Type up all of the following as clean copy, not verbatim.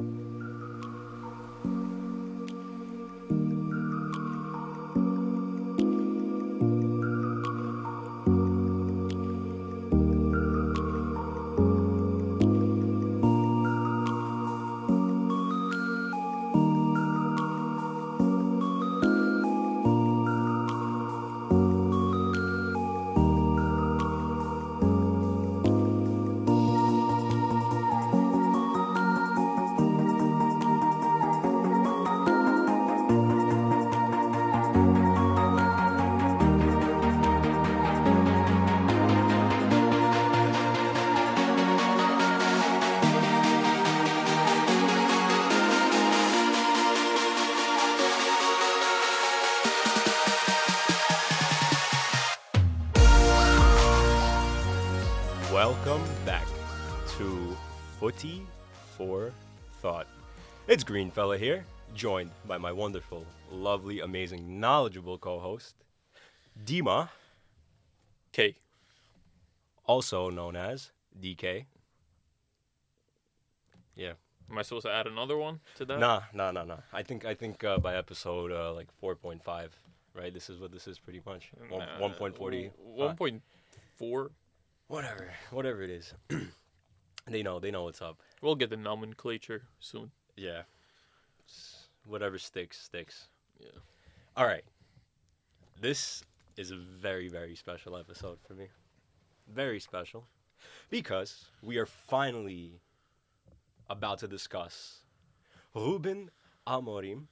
Welcome back to Footy for Thought. It's Greenfella here, joined by my wonderful, lovely, amazing, knowledgeable co-host, Dima, K. also known as DK. Yeah. Am I supposed to add another one to that? Nah. I think by episode like 4.5, right? This is what this is pretty much. 1.40. 1.4. Whatever it is. They know what's up. We'll get the nomenclature soon. Yeah. Whatever sticks. Yeah. All right. This is a very, very special episode for me. Very special. Because we are finally about to discuss Ruben Amorim.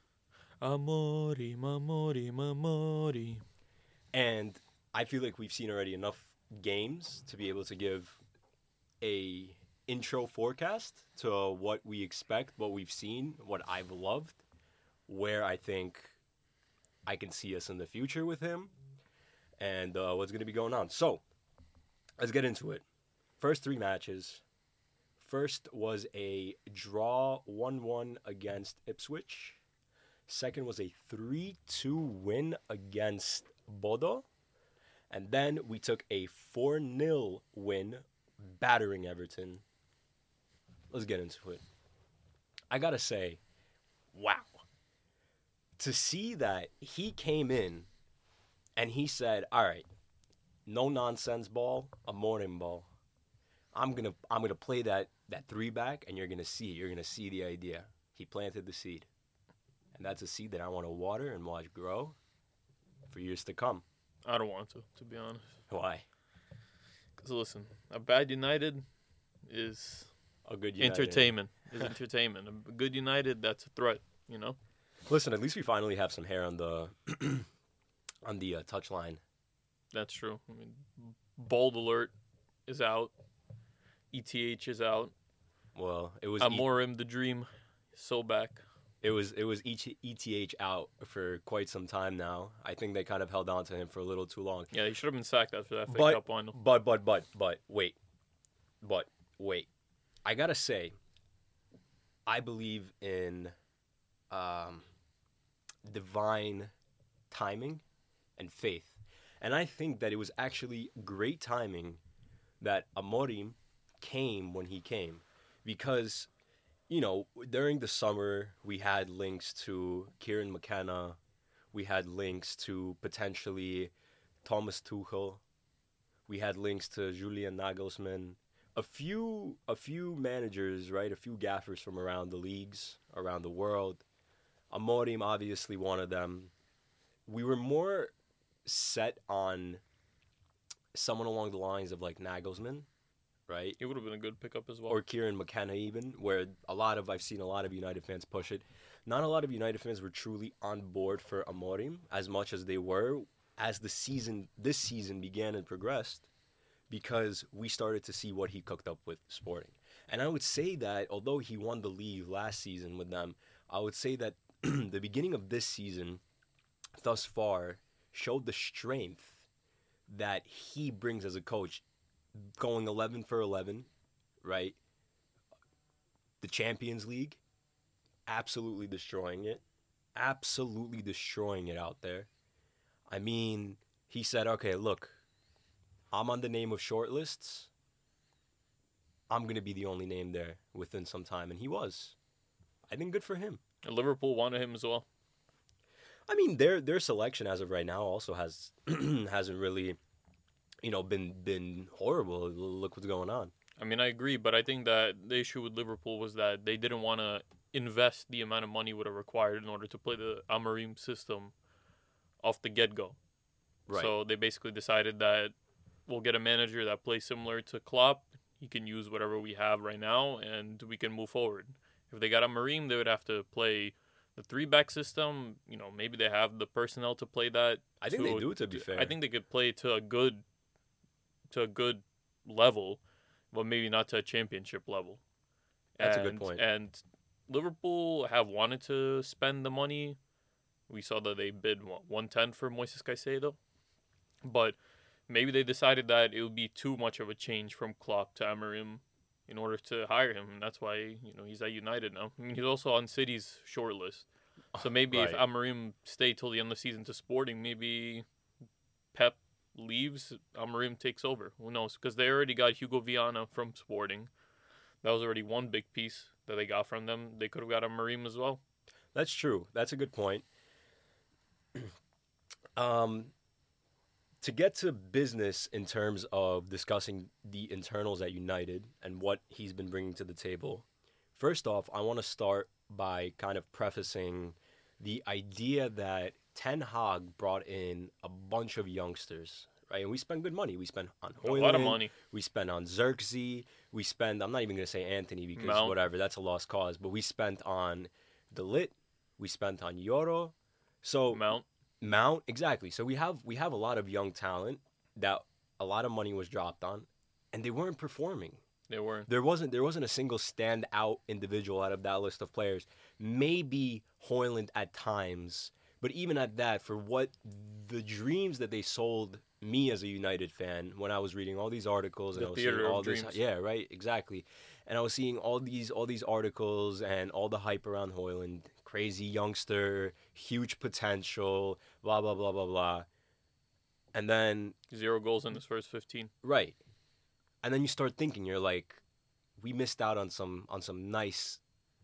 Amorim. And I feel like we've seen already enough games to be able to give a intro forecast to what we expect, what we've seen, what I've loved, where I think I can see us in the future with him, and what's going to be going on. So, let's get into it. First three matches. First was a draw 1-1 against Ipswich. Second was a 3-2 win against Bodo. And then we took a 4-0 win, battering Everton. Let's get into it. I got to say, wow. To see that he came in and he said, all right, no nonsense ball, a morning ball. I'm gonna play that 3-back, and you're going to see it. You're going to see the idea. He planted the seed. And that's a seed that I want to water and watch grow for years to come. I don't want to be honest. Why? Because listen, a bad United is A good United. entertainment. Is entertainment. A good United, that's a threat, you know? Listen, at least we finally have some hair on the touchline. That's true. I mean, Bold Alert is out. ETH is out. Well, it was Amorim, the dream, so back. It was ETH out for quite some time now. I think they kind of held on to him for a little too long. Yeah, he should have been sacked after that FA Cup final. But wait. I gotta say, I believe in divine timing and faith. And I think that it was actually great timing that Amorim came when he came. Because, you know, during the summer, we had links to Kieran McKenna. We had links to potentially Thomas Tuchel. We had links to Julian Nagelsmann. A few managers, right? A few gaffers from around the leagues, around the world. Amorim, obviously, one of them. We were more set on someone along the lines of, like, Nagelsmann, right? It would have been a good pickup as well. Or Kieran McKenna even, where I've seen a lot of United fans push it. Not a lot of United fans were truly on board for Amorim as much as they were as this season began and progressed, because we started to see what he cooked up with Sporting. And I would say that, although he won the league last season with them, I would say that the beginning of this season, thus far, showed the strength that he brings as a coach, going 11 for 11, right? The Champions League, absolutely destroying it out there. I mean, he said, okay, look, I'm on the name of shortlists. I'm going to be the only name there within some time. And he was. I think good for him. And Liverpool wanted him as well. I mean, their selection as of right now also has hasn't really, been horrible. Look what's going on. I mean, I agree, but I think that the issue with Liverpool was that they didn't want to invest the amount of money would have required in order to play the Amorim system off the get-go. Right. So they basically decided that we'll get a manager that plays similar to Klopp. He can use whatever we have right now, and we can move forward. If they got Amorim, they would have to play the 3-back system. Maybe they have the personnel to play that. I think they do, to be fair. I think they could play to a good level, but maybe not to a championship level. That's a good point. And Liverpool have wanted to spend the money. We saw that they bid 110 for Moises Caicedo, but maybe they decided that it would be too much of a change from Klopp to Amorim in order to hire him, and that's why he's at United now. I mean, he's also on City's shortlist. So maybe Right. if Amorim stayed till the end of the season to Sporting, maybe Pep leaves, Amorim takes over. Who knows? Because they already got Hugo Viana from Sporting. That was already one big piece that they got from them. They could have got Amorim as well. That's true. That's a good point. To get to business in terms of discussing the internals at United and what he's been bringing to the table, first off, I want to start by kind of prefacing the idea that Ten Hag brought in a bunch of youngsters, right? And we spent good money. We spent on A Højlund. lot of money. We spent on Xerxes. We spent, I'm not even going to say Anthony because Mount. whatever, that's a lost cause. But we spent on De Ligt. We spent on Yoro. So Mount. Exactly. So we have a lot of young talent that a lot of money was dropped on, and they weren't performing. They weren't. There wasn't a single standout individual out of that list of players. Maybe Højlund at times, but even at that, for what the dreams that they sold me as a United fan when I was reading all these articles and The I was seeing theater of all this, dreams. yeah, right, exactly, and I was seeing all these articles and all the hype around Højlund, crazy youngster, huge potential, blah blah blah blah blah, and then 0 goals in his first 15. right. And then you start thinking, you're like, we missed out on some nice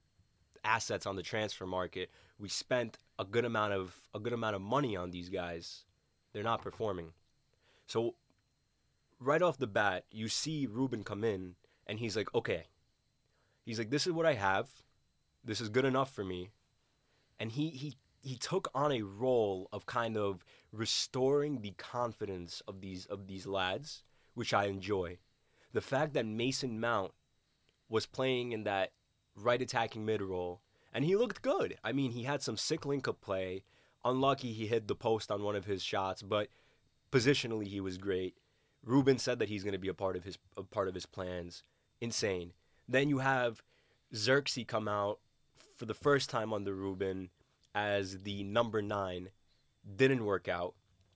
assets on the transfer market. We spent a good amount of money on these guys. They're not performing. So right off the bat, you see Ruben come in and he's like, okay. He's like, this is what I have. This is good enough for me. And he took on a role of kind of restoring the confidence of these lads, which I enjoy. The fact that Mason Mount was playing in that right attacking mid role, and he looked good. I mean, he had some sick link-up play. Unlucky he hit the post on one of his shots, but positionally he was great. Ruben said that he's going to be a part of his plans. Insane. Then you have Xerxes come out for the first time under Ruben as the number 9. Didn't work out.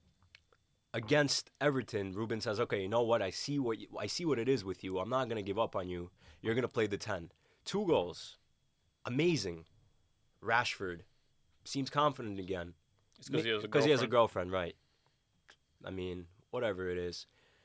Against Everton, Ruben says, "Okay, you know what? I see what it is with you. I'm not gonna give up on you. You're gonna play the 10. 2 goals, amazing. Rashford seems confident again. It's because he has a Because he has a girlfriend. girlfriend, right? I mean, whatever it is.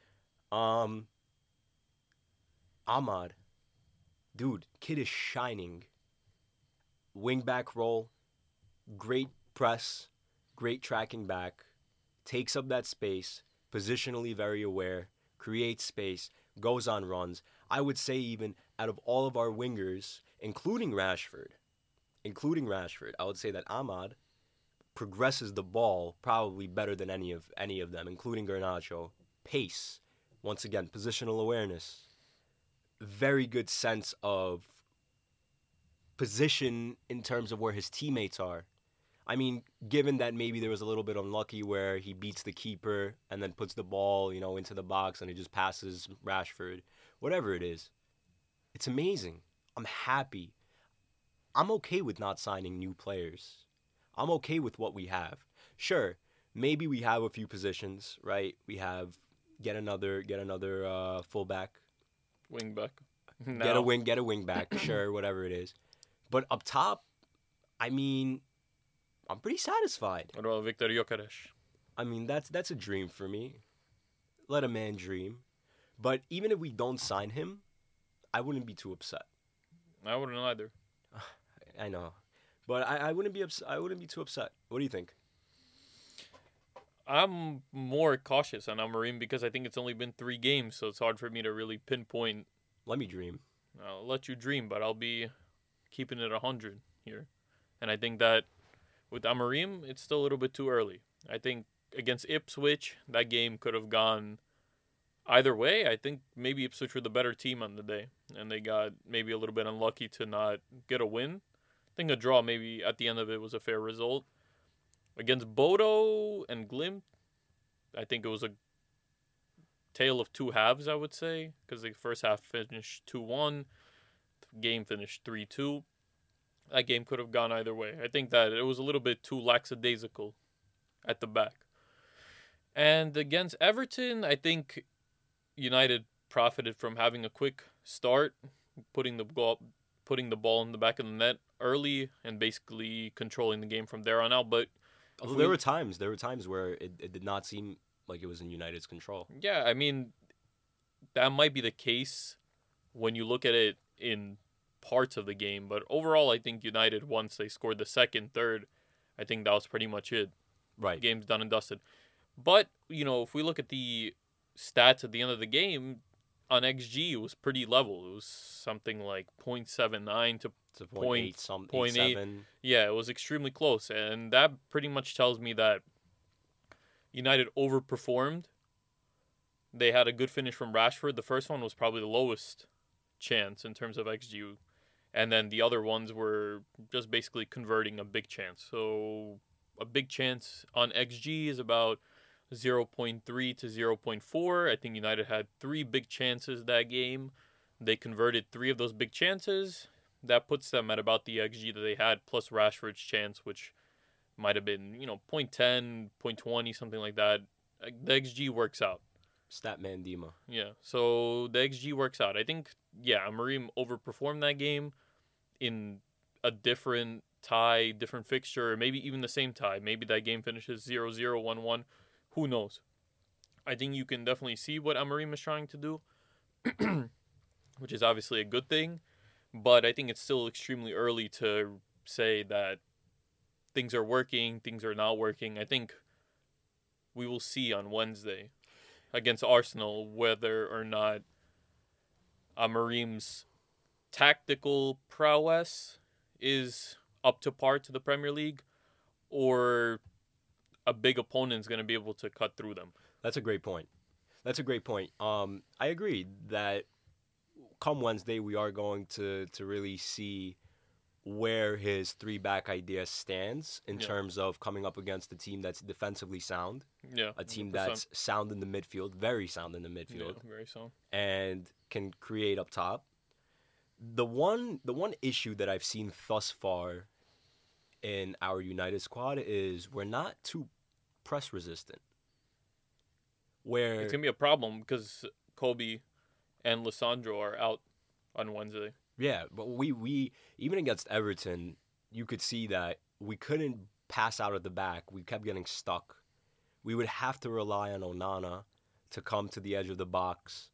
Ahmad, dude, kid is shining. Wing-back role, great press, great tracking back. Takes up that space, positionally very aware, creates space, goes on runs. I would say even out of all of our wingers, including Rashford, I would say that Ahmad progresses the ball probably better than any of them, including Garnacho. Pace, once again, positional awareness, very good sense of position in terms of where his teammates are. I mean, given that maybe there was a little bit unlucky where he beats the keeper and then puts the ball, into the box and it just passes Rashford, whatever it is, it's amazing. I'm happy. I'm okay with not signing new players. I'm okay with what we have. Sure, maybe we have a few positions, right? We have get another fullback, Wingback. get a wing back, sure, whatever it is. But up top, I mean, I'm pretty satisfied. What about Victor Gyökeres? I mean, that's a dream for me. Let a man dream. But even if we don't sign him, I wouldn't be too upset. I wouldn't either. I know, but I wouldn't be I wouldn't be too upset. What do you think? I'm more cautious on Amorim because I think it's only been 3 games, so it's hard for me to really pinpoint. Let me dream. I'll let you dream, but I'll be keeping it 100 here. And I think that with Amorim, it's still a little bit too early. I think against Ipswich, that game could have gone either way. I think maybe Ipswich were the better team on the day, and they got maybe a little bit unlucky to not get a win. I think a draw maybe at the end of it was a fair result. Against Bodo and Glimt, I think it was a tale of two halves, I would say, because the first half finished 2-1, the game finished 3-2. That game could have gone either way. I think that it was a little bit too lackadaisical at the back. And against Everton, I think United profited from having a quick start, putting the ball in the back of the net early, and basically controlling the game from there on out. But although there were times where it did not seem like it was in United's control. Yeah, I mean, that might be the case when you look at it in parts of the game. But overall, I think United, once they scored the second, third, I think that was pretty much it. Right. Game's done and dusted. But, if we look at the stats at the end of the game, on XG, it was pretty level. It was something like 0.79 to 0.8. Yeah, it was extremely close. And that pretty much tells me that United overperformed. They had a good finish from Rashford. The first one was probably the lowest chance in terms of XG. And then the other ones were just basically converting a big chance. So a big chance on XG is about 0.3 to 0.4. I think United had 3 big chances that game. They converted 3 of those big chances. That puts them at about the XG that they had, plus Rashford's chance, which might have been, 0.10, 0.20, something like that. The XG works out. Statman Dima. Yeah, so the XG works out. I think, Amorim overperformed that game in a different tie, different fixture, or maybe even the same tie. Maybe that game finishes 0-0, 1-1. Who knows? I think you can definitely see what Amorim is trying to do, which is obviously a good thing. But I think it's still extremely early to say that things are working, things are not working. I think we will see on Wednesday against Arsenal whether or not Amorim's tactical prowess is up to par to the Premier League, or a big opponent's going to be able to cut through them. That's a great point. I agree that come Wednesday, we are going to really see where his 3-back idea stands in terms of coming up against a team that's defensively sound. Yeah, a team 100%. that's sound in the midfield, very sound in the midfield. Yeah, very sound. And can create up top. The one issue that I've seen thus far in our United squad is we're not too press resistant. Where it's going to be a problem because Kobe and Lissandro are out on Wednesday. Yeah, but we even against Everton, you could see that we couldn't pass out at the back. We kept getting stuck. We would have to rely on Onana to come to the edge of the box.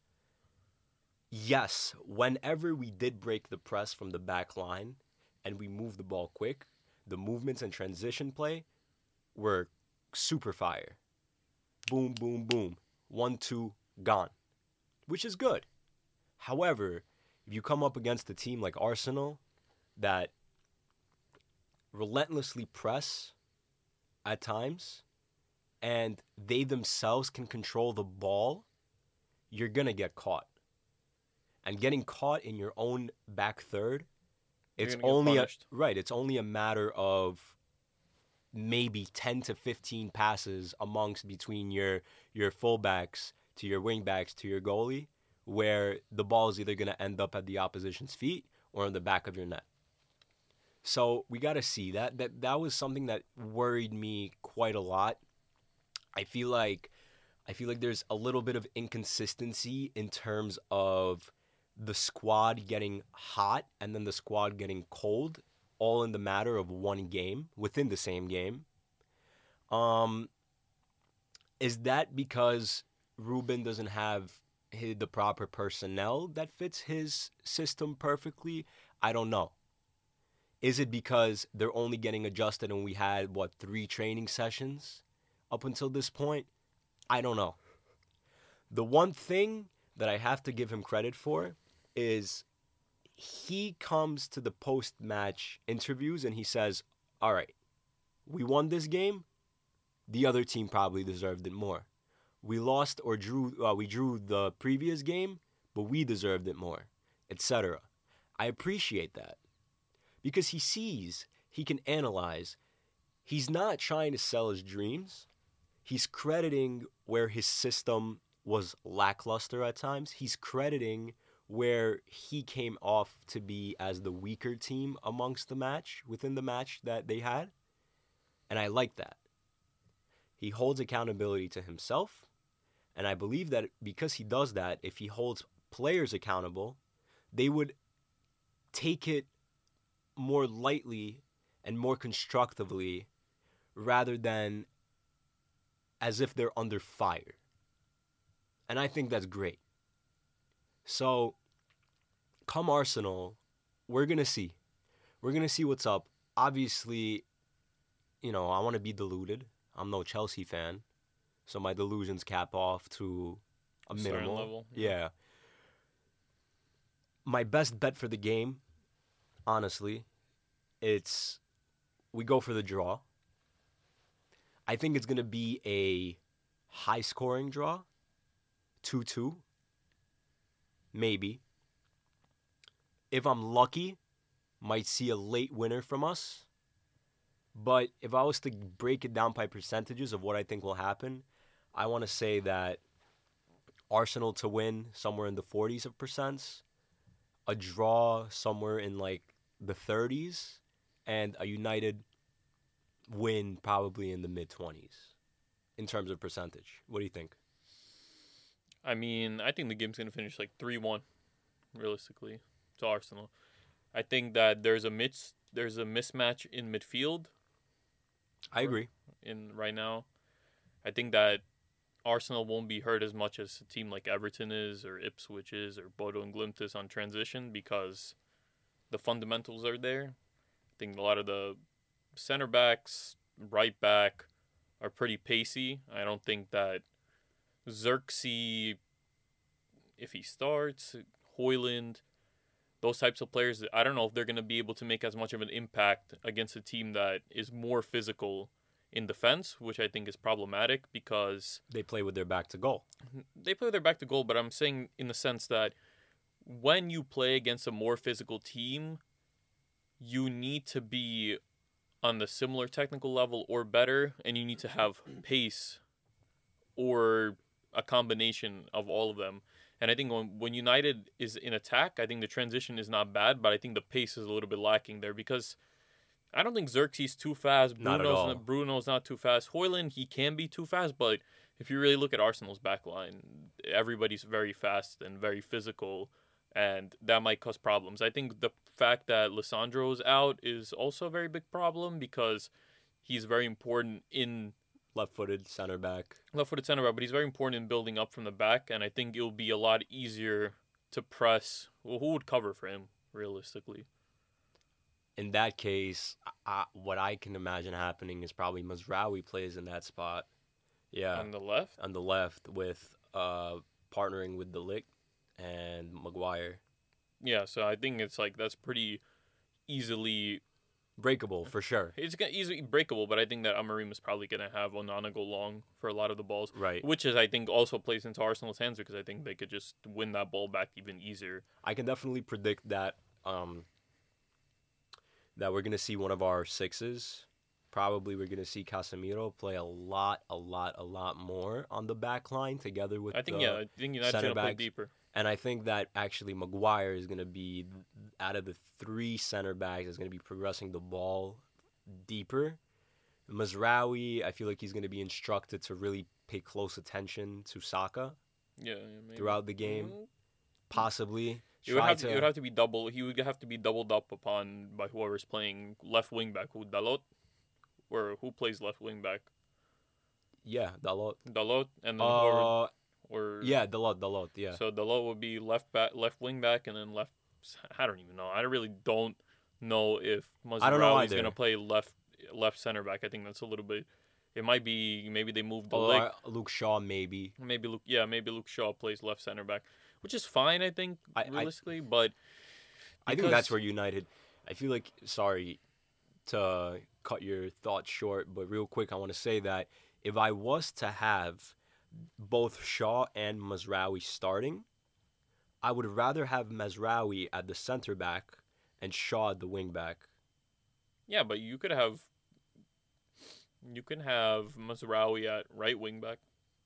Yes, whenever we did break the press from the back line and we moved the ball quick, the movements and transition play were super fire. Boom, boom, boom. 1-2, gone. Which is good. However, if you come up against a team like Arsenal that relentlessly press at times and they themselves can control the ball, you're going to get caught. And getting caught in your own back third, it's only a matter of maybe 10 to 15 passes between your fullbacks to your wingbacks to your goalie, where the ball is either going to end up at the opposition's feet or in the back of your net. So we got to see that was something that worried me quite a lot. I feel like there's a little bit of inconsistency in terms of the squad getting hot and then the squad getting cold, all in the matter of one game within the same game. Is that because Ruben doesn't have the proper personnel that fits his system perfectly? I don't know. Is it because they're only getting adjusted and we had, 3 training sessions up until this point? I don't know. The one thing that I have to give him credit for is he comes to the post-match interviews and he says, all right, we won this game. The other team probably deserved it more. We lost or drew. We drew the previous game, but we deserved it more, etc. I appreciate that because he sees, he can analyze. He's not trying to sell his dreams. He's crediting where his system was lackluster at times. He's crediting where he came off to be as the weaker team amongst the match, within the match that they had. And I like that. He holds accountability to himself. And I believe that because he does that, if he holds players accountable, they would take it more lightly and more constructively rather than as if they're under fire. And I think that's great. So, come Arsenal, we're going to see. We're going to see what's up. Obviously, I want to be deluded. I'm no Chelsea fan. So my delusions cap off to a minimal level. Yeah. My best bet for the game, honestly, we go for the draw. I think it's going to be a high-scoring draw, 2-2, maybe. If I'm lucky, might see a late winner from us. But if I was to break it down by percentages of what I think will happen, I want to say that Arsenal to win somewhere in the 40s of percents, a draw somewhere in like the 30s, and a United win probably in the mid-20s in terms of percentage. What do you think? I mean, I think the game's going to finish like 3-1, realistically, to Arsenal. I think that there's a mismatch in midfield. I agree. Right now. I think that Arsenal won't be hurt as much as a team like Everton is, or Ipswich is, or Bodo and Glimt is on transition because the fundamentals are there. I think a lot of the center backs, right back, are pretty pacey. I don't think that Xerxes, if he starts, Højlund, those types of players, I don't know if they're going to be able to make as much of an impact against a team that is more physical in defense, which I think is problematic because they play with their back to goal. They play with their back to goal, but I'm saying in the sense that when you play against a more physical team, you need to be on the similar technical level or better, and you need to have pace or a combination of all of them. And I think when United is in attack, I think the transition is not bad, but I think the pace is a little bit lacking there because I don't think Xerxes too fast. Bruno's not too fast. Højlund, he can be too fast, but if you really look at Arsenal's backline, everybody's very fast and very physical, and that might cause problems. I think the fact that Lissandro's out is also a very big problem because he's very important in left-footed center back, but he's very important in building up from the back, and I think it'll be a lot easier to press. Well, who would cover for him, realistically? In that case, what I can imagine happening is probably Mazraoui plays in that spot. Yeah. On the left? On the left with partnering with De Ligt and Maguire. Yeah, so I think it's like that's pretty easily breakable for sure. It's easily breakable, but I think that Amorim is probably going to have Onana go long for a lot of the balls. Right. Which is, I think, also plays into Arsenal's hands because I think they could just win that ball back even easier. I can definitely predict that that we're going to see one of our sixes. Probably we're going to see Casemiro play a lot more on the back line together with I think United's going to play deeper. And I think that actually Maguire is going to be, out of the three center backs, is going to be progressing the ball deeper. Mazraoui, I feel like he's going to be instructed to really pay close attention to Saka throughout the game. Possibly. It would have to be double. He would have to be doubled up upon by whoever's playing left wing back. Dalot? Or who plays left wing back? Yeah, Dalot. Dalot, and then whoever... Dalot, yeah. So Dalot would be left wing back, and then left. I don't even know. I really don't know if I don't know Mazraoui is going to either. play left center back. I think that's a little bit. It might be maybe they moved the Or leg. Luke Shaw, maybe. Maybe Luke Shaw plays left center back, which is fine. I think I realistically, but I think that's because where United. I feel like, sorry to cut your thoughts short, but real quick, I want to say that if I was to have both Shaw and Mazraoui starting, I would rather have Mazraoui at the center back and Shaw at the wing back. yeah, but you can have Mazraoui at right wing back.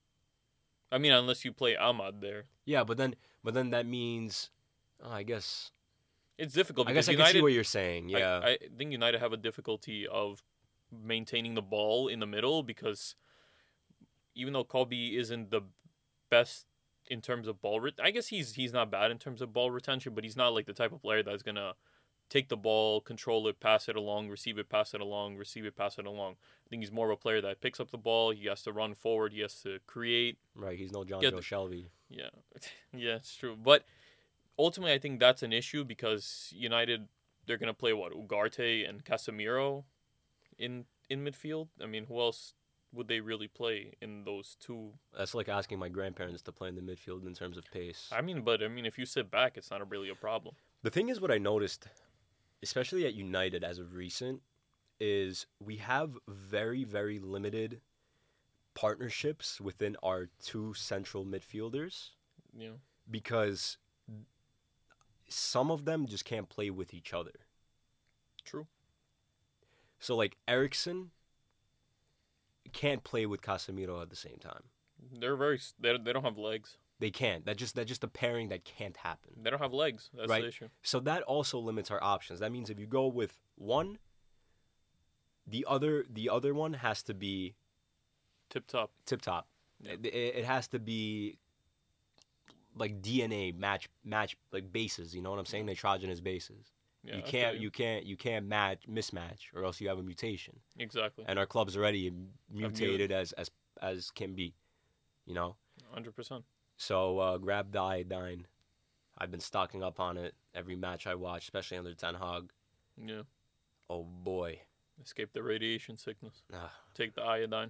I mean, unless you play Ahmad there, Yeah, but then that means, I guess it's difficult I because guess I can see United. what you're saying. Yeah, I think United have a difficulty of maintaining the ball in the middle because even though Kobe isn't the best in terms of I guess he's not bad in terms of ball retention, but he's not like the type of player that's gonna take the ball, control it, pass it along, receive it, pass it along, receive it, pass it along. I think he's more of a player that picks up the ball. He has to run forward. He has to create. right. He's no John Yeah, Joe Shelby. Yeah, yeah, it's true. But ultimately, I think that's an issue because United they're gonna play what Ugarte and Casemiro in midfield. I mean, who else would they really play in those two? That's like asking my grandparents to play in the midfield in terms of pace. I mean, but I mean, if you sit back, it's not really a problem. The thing is, what I noticed, especially at United as of recent, is we have very, very limited partnerships within our two central midfielders You know, because some of them just can't play with each other. true. So, like, Ericsson can't play with Casemiro at the same time. They don't have legs. They can't. That's just a pairing that can't happen. They don't have legs. That's Right. the issue. So that also limits our options. That means if you go with one, the other one has to be Tip top. tip top. Yeah. It has to be like DNA match like bases. You know what I'm saying? Nitrogenous bases. Yeah, you I feel can't mismatch, or else you have a mutation. Exactly. And our club's already mutated as can be. You know. 100%. So grab the iodine. I've been stocking up on it every match I watch, especially under Ten Hag. Yeah. Oh boy. Escape the radiation sickness. Ah, Take the iodine.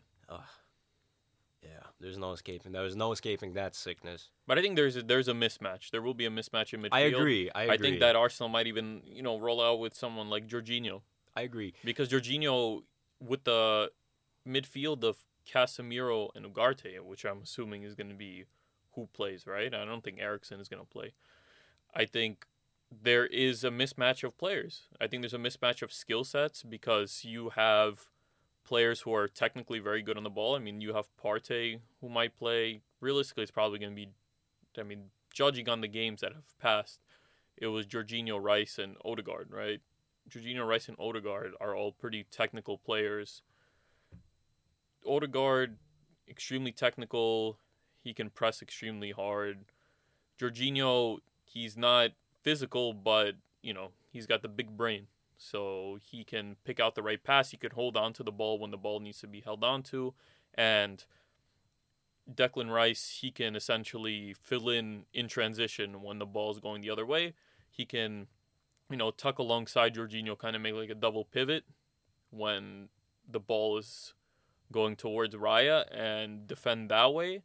yeah, there's no escaping. There was no escaping that sickness. But I think there's a mismatch. There will be a mismatch in midfield. I agree. I think that Arsenal might even roll out with someone like Jorginho I agree. because Jorginho with the midfield of Casemiro and Ugarte, which I'm assuming is going to be who plays, right? I don't think Ericsson is going to play. I think there is a mismatch of players. I think there's a mismatch of skill sets because you have players who are technically very good on the ball. I mean, you have Partey who might play. Realistically, it's probably going to be, I mean, judging on the games that have passed, it was Jorginho, Rice, and Odegaard, right? Jorginho, Rice, and Odegaard are all pretty technical players. Odegaard, extremely technical. He can press extremely hard. Jorginho, he's not physical, but, he's got the big brain. So he can pick out the right pass. He can hold on to the ball when the ball needs to be held on to. And Declan Rice, he can essentially fill in transition when the ball's going the other way. He can, tuck alongside Jorginho, kind of make like a double pivot when the ball is going towards Raya and defend that way.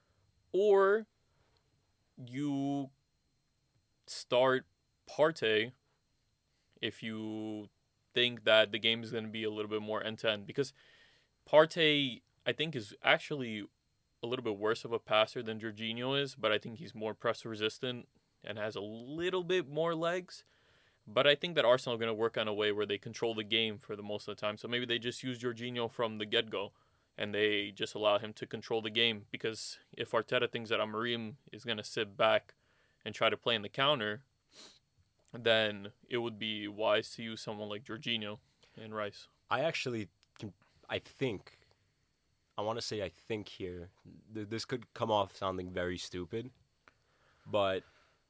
Or you start Partey if you think that the game is going to be a little bit more end-to-end. Because Partey, I think, is actually a little bit worse of a passer than Jorginho is, but I think he's more press-resistant and has a little bit more legs. But I think that Arsenal are going to work on a way where they control the game for the most of the time. So maybe they just use Jorginho from the get-go, and they just allow him to control the game. Because if Arteta thinks that Amorim is going to sit back and try to play in the counter, then it would be wise to use someone like Jorginho and Rice. I want to say I think here, this could come off sounding very stupid, but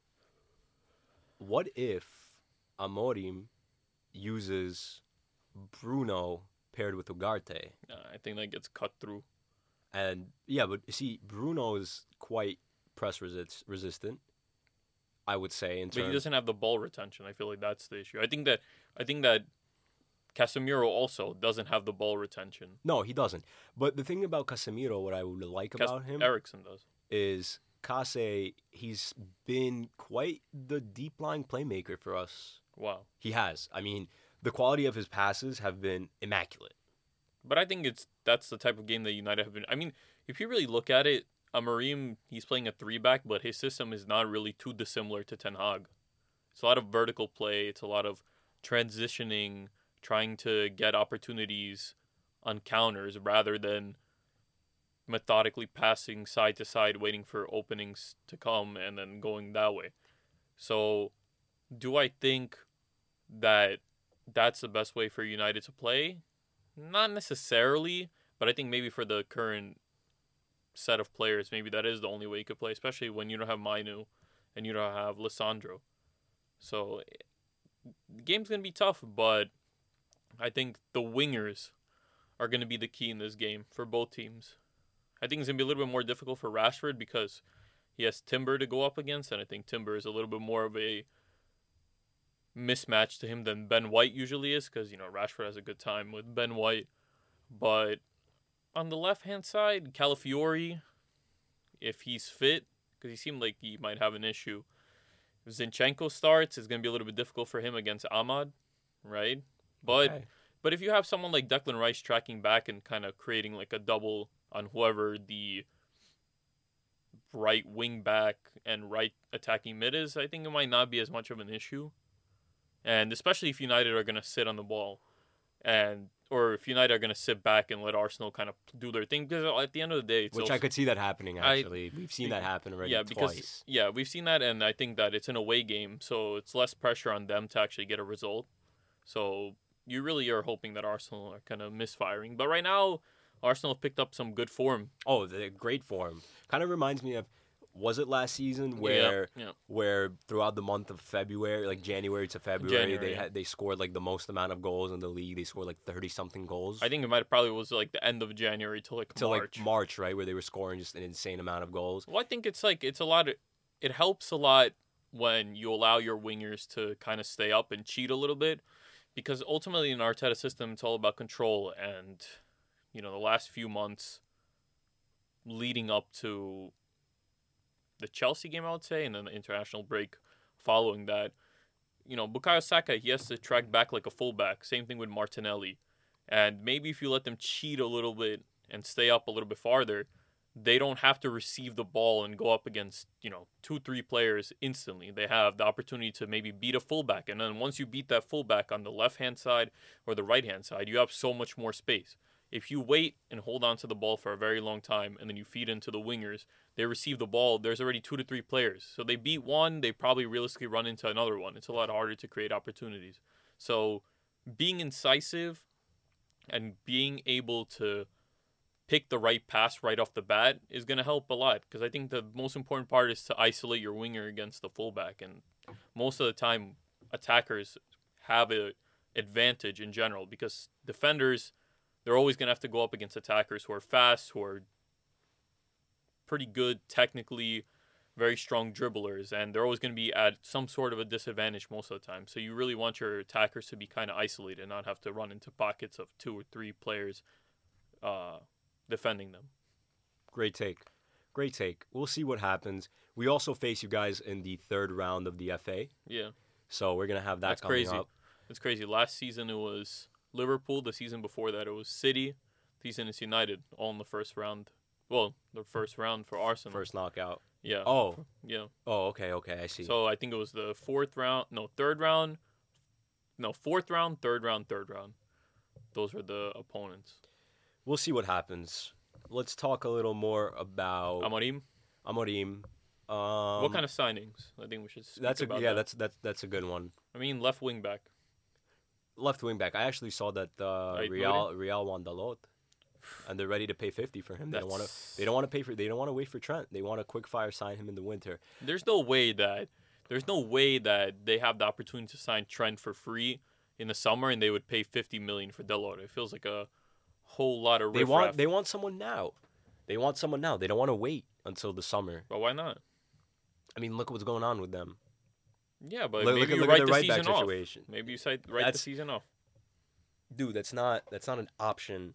what if Amorim uses Bruno paired with Ugarte? I think that gets cut through. And yeah, but see, Bruno is quite press resistant, I would say. But he doesn't have the ball retention. I feel like that's the issue. I think that I think that Casemiro also doesn't have the ball retention. No, he doesn't. But the thing about Casemiro, what I would like about him Ericsson does. is Kase, he's been quite the deep lying playmaker for us. Wow. He has. I mean, the quality of his passes have been immaculate. But I think that's the type of game that United have been. I mean, if you really look at it, Amorim, he's playing a 3-back, but his system is not really too dissimilar to Ten Hag. It's a lot of vertical play. It's a lot of transitioning, trying to get opportunities on counters rather than methodically passing side to side, waiting for openings to come and then going that way. So, do I think that that's the best way for United to play? Not necessarily, but I think maybe for the current set of players, maybe that is the only way you could play, especially when you don't have Mainu and you don't have Lissandro. So, the game's going to be tough, but I think the wingers are going to be the key in this game for both teams. I think it's going to be a little bit more difficult for Rashford because he has Timber to go up against, and I think Timber is a little bit more of a mismatch to him than Ben White usually is because, Rashford has a good time with Ben White. But on the left-hand side, Calafiori, if he's fit, because he seemed like he might have an issue. If Zinchenko starts, it's going to be a little bit difficult for him against Ahmad, right? But if you have someone like Declan Rice tracking back and kind of creating like a double on whoever the right wing back and right attacking mid is, I think it might not be as much of an issue. And especially if United are going to sit on the ball or if United are going to sit back and let Arsenal kind of do their thing. Because at the end of the day... I could see that happening, actually. We've seen that happen already twice. Yeah, we've seen that, and I think that it's an away game, so it's less pressure on them to actually get a result. So you really are hoping that Arsenal are kind of misfiring. But right now, Arsenal have picked up some good form. Oh, the great form. Kind of reminds me of... Was it last season where throughout the month of February, like January to February, they scored like the most amount of goals in the league? They scored like 30-something goals. I think it probably was like the end of January to March. Right, where they were scoring just an insane amount of goals. Well, I think it's a lot. It helps a lot when you allow your wingers to kind of stay up and cheat a little bit, because ultimately in Arteta system, it's all about control. And the last few months leading up to the Chelsea game, I would say, and then the international break following that, Bukayo Saka, he has to track back like a fullback. Same thing with Martinelli. And maybe if you let them cheat a little bit and stay up a little bit farther, they don't have to receive the ball and go up against, 2-3 players instantly. They have the opportunity to maybe beat a fullback. And then once you beat that fullback on the left-hand side or the right-hand side, you have so much more space. If you wait and hold on to the ball for a very long time and then you feed into the wingers, they receive the ball, there's already 2 to 3 players. So they beat one, they probably realistically run into another one. It's a lot harder to create opportunities. So being incisive and being able to pick the right pass right off the bat is going to help a lot, because I think the most important part is to isolate your winger against the fullback. And most of the time, attackers have an advantage in general, because defenders... They're always going to have to go up against attackers who are fast, who are pretty good technically, very strong dribblers, and they're always going to be at some sort of a disadvantage most of the time. So you really want your attackers to be kind of isolated and not have to run into pockets of 2 or 3 players defending them. Great take. We'll see what happens. We also face you guys in the 3rd round of the FA. Yeah. So we're going to have that coming up. It's crazy. Last season it was Liverpool. The season before that it was City. This season it's United, all in the first round. Well, the first round for Arsenal. First knockout. Yeah. Oh. Yeah. Oh, okay, I see. So I think it was the 4th round. No, 3rd round. No, 4th round, 3rd round, 3rd round. Those were the opponents. We'll see what happens. Let's talk a little more about Amorim. What kind of signings? I think we should speak about that. That's a good one. I mean, left wing back. I actually saw that Real want Dalot, and they're ready to pay 50 for him. They don't want to wait for Trent. They want to quick fire sign him in the winter. There's no way that they have the opportunity to sign Trent for free in the summer and they would pay 50 million for Dalot. It feels like a whole lot of riffraff. They want someone now. They don't want to wait until the summer. But why not? I mean, look what's going on with them. Yeah, but Look, maybe you look write at the the right back season off. situation. Maybe you write the That's- season off. Dude, that's not an option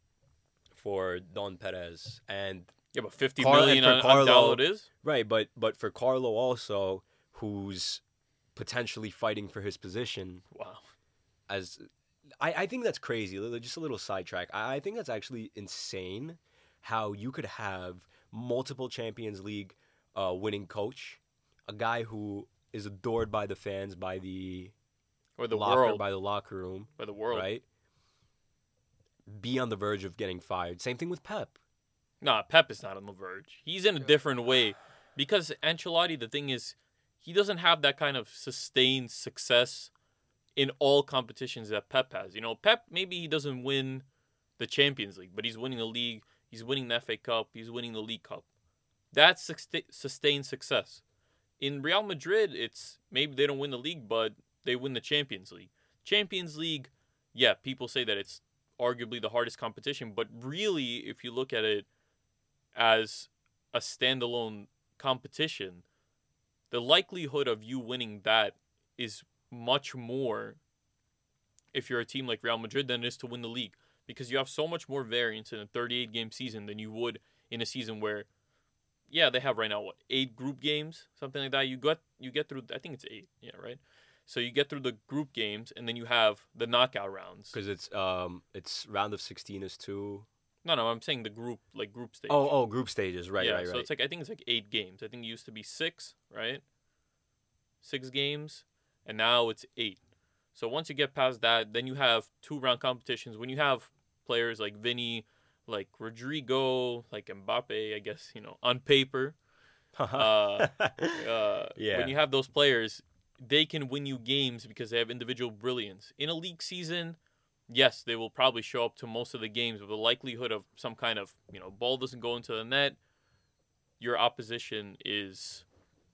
for Don Perez. And Yeah, but 50 Carl- million and for on Carlo- Dalot is? right, but for Carlo also, who's potentially fighting for his position, Wow. as I think that's crazy. Just a little sidetrack. I think that's actually insane how you could have multiple Champions League winning coach, a guy who is adored by the fans, by the Or the locker, world. by the locker room, By the world. right? Be on the verge of getting fired. Same thing with Pep. Nah, Pep is not on the verge. He's in a different way. Because Ancelotti, the thing is, he doesn't have that kind of sustained success in all competitions that Pep has. You know, Pep, maybe he doesn't win the Champions League, but he's winning the league, he's winning the FA Cup, he's winning the League Cup. That's sustained success. In Real Madrid, it's maybe they don't win the league, but they win the Champions League. Champions League, yeah, people say that it's arguably the hardest competition, but really, if you look at it as a standalone competition, the likelihood of you winning that is much more if you're a team like Real Madrid than it is to win the league, because you have so much more variance in a 38-game season than you would in a season where, yeah, they have right now 8 group games, something like that. You get through, I think it's 8, yeah, right. So you get through the group games, and then you have the knockout rounds. Because it's round of 16 is 2. No, I'm saying the group stage. Oh, group stages, right, yeah, right. So it's I think it's 8 games. I think it used to be 6, right? 6 games, and now it's 8. So once you get past that, then you have 2-round competitions. When you have players like Vinny, like Rodrigo, like Mbappe, I guess, on paper. Yeah. When you have those players, they can win you games because they have individual brilliance. In a league season, yes, they will probably show up to most of the games with the likelihood of some kind of, ball doesn't go into the net. Your opposition is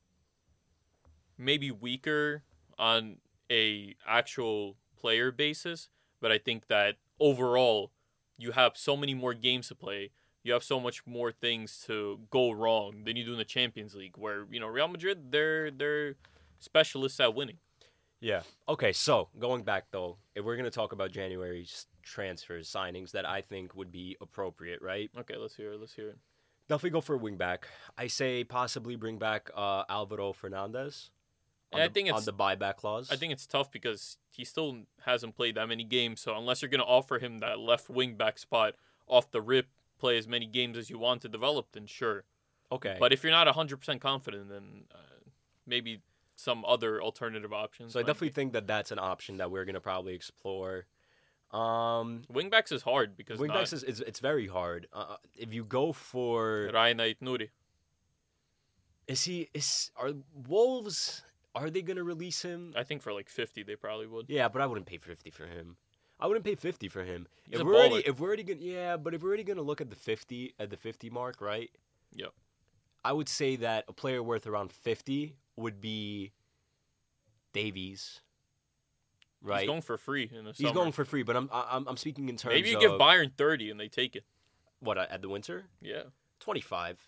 maybe weaker on a actual player basis, but I think that overall you have so many more games to play. You have so much more things to go wrong than you do in the Champions League, where Real Madrid they're specialists at winning. Yeah. Okay, so going back though, if we're gonna talk about January's transfers, signings that I think would be appropriate, right? Okay, let's hear it. Definitely go for a wing back. I say possibly bring back Alvaro Fernandez. And I think on the buyback clause. I think it's tough because he still hasn't played that many games. So unless you're going to offer him that left wing back spot off the rip, play as many games as you want to develop, then sure. Okay. But if you're not 100% confident, then maybe some other alternative options. So I definitely think that that's an option that we're going to probably explore. Wingbacks is hard because wingbacks it's very hard. If you go for Ryan Aït-Nouri. are Wolves, are they going to release him? I think for like 50 they probably would. Yeah, but I wouldn't pay 50 for him. He's If a we're baller. already going to look at the 50 mark, right? Yep. I would say that a player worth around 50 would be Davies. Right. He's going for free in the summer. He's going for free, but I'm speaking in terms Maybe you of give Bayern 30 and they take it. what at the winter? Yeah. 25.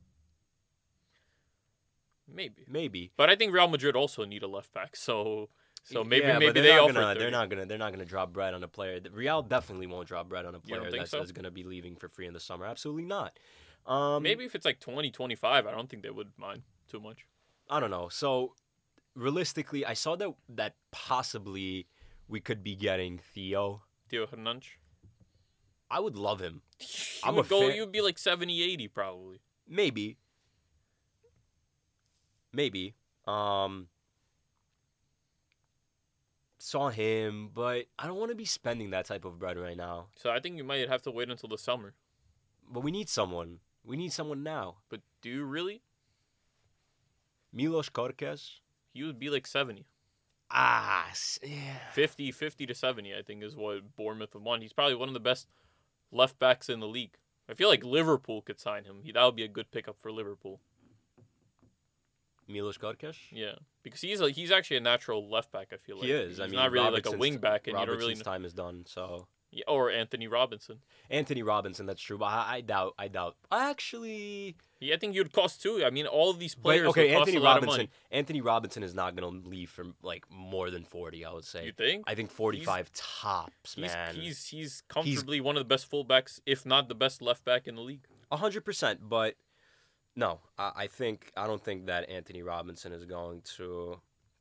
Maybe. But I think Real Madrid also need a left back. So maybe yeah, maybe but they not offer gonna, 30. they're not gonna drop bread on a player. Real definitely won't drop bread on a You don't player think that's, so? that's gonna be leaving for free in the summer. Absolutely not. Maybe if it's like 20, 25, I don't think they would mind too much. I don't know. So realistically, I saw that possibly we could be getting Theo Hernandez. I would love him. You'd be like 70, 80 probably. Maybe. Saw him, but I don't want to be spending that type of bread right now. So I think you might have to wait until the summer. But we need someone. We need someone now. But do you really? Milos Korkes? He would be like 70. Yeah. 50 to 70, I think, is what Bournemouth would want. He's probably one of the best left backs in the league. I feel like Liverpool could sign him. That would be a good pickup for Liverpool. Milos Korkes? Yeah, because he's actually a natural left back. I feel like He is. He's not really like a wing back, and you don't really Robertson's time is done. So or Anthony Robinson. Anthony Robinson, that's true. But I doubt. Actually, I think you'd cost too. I mean, all of these But players okay, would cost Anthony a lot of Robinson. money. Anthony Robinson is not gonna leave for like more than 40. I would say. You think? I think 45 tops, man. He's comfortably one of the best fullbacks, if not the best left back in the league. 100%. But no, I don't think that Anthony Robinson is going to.